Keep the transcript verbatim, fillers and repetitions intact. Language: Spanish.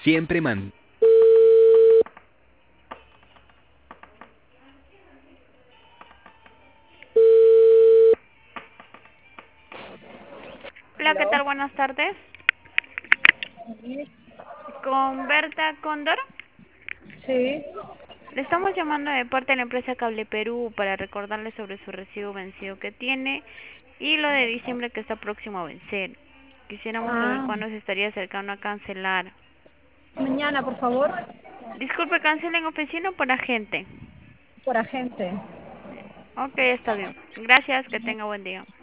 Siempre man. Hola, ¿qué Hello. tal? Buenas tardes. Con Berta Cóndor. Sí. Le estamos llamando de parte de la empresa Cable Perú para recordarle sobre su recibo vencido que tiene y lo de diciembre que está próximo a vencer. Quisiéramos saber Ah, cuándo se estaría acercando a cancelar. mañana, por favor, Disculpe, ¿cancela en oficina o por agente? por agente. Ok, está bien. Gracias, que tenga buen día.